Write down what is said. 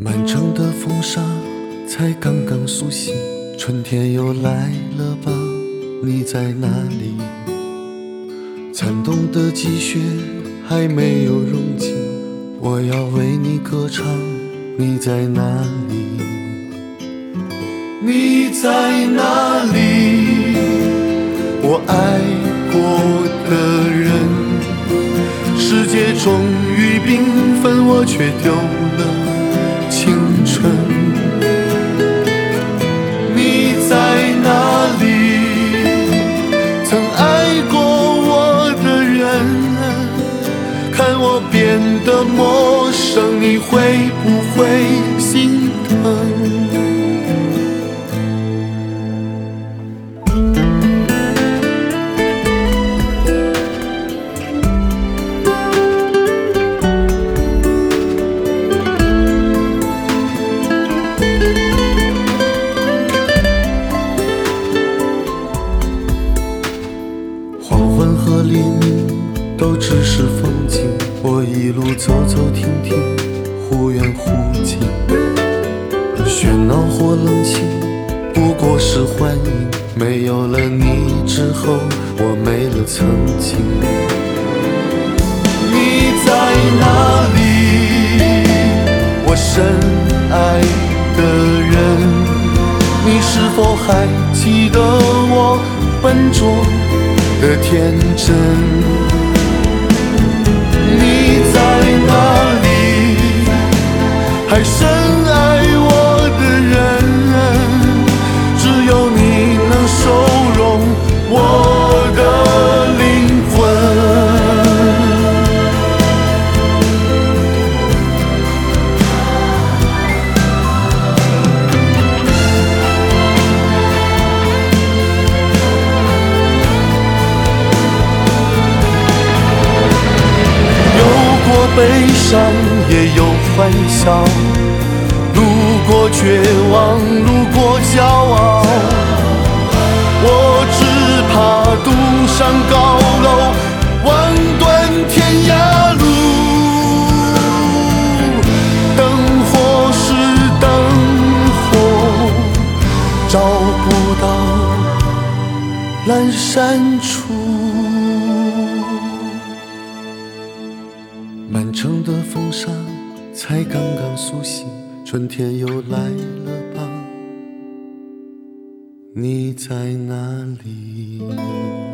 满城的风沙才刚刚苏醒，春天又来了吧？你在哪里？残冬的积雪还没有融尽，我要为你歌唱。你在哪里？你在哪里？我爱过的人，世界终于缤纷，我却丢了青春。你在哪里？曾爱过我的人，看我变得陌生，你会不会心疼？黄昏和黎明都只是风景，我一路走走停停，忽远忽近。喧闹或冷清，不过是幻影。没有了你之后，我没了曾经。你在哪里？我深爱的人，你是否还记得我笨拙的天真？你在哪里？还深爱我的人，只有你能收容我的灵魂。悲伤也有欢笑，路过绝望，路过骄傲。我只怕堵上高楼，望断天涯路。灯火是灯火，找不到阑珊处。满城的风沙才刚刚苏醒，春天又来了吧？你在哪里？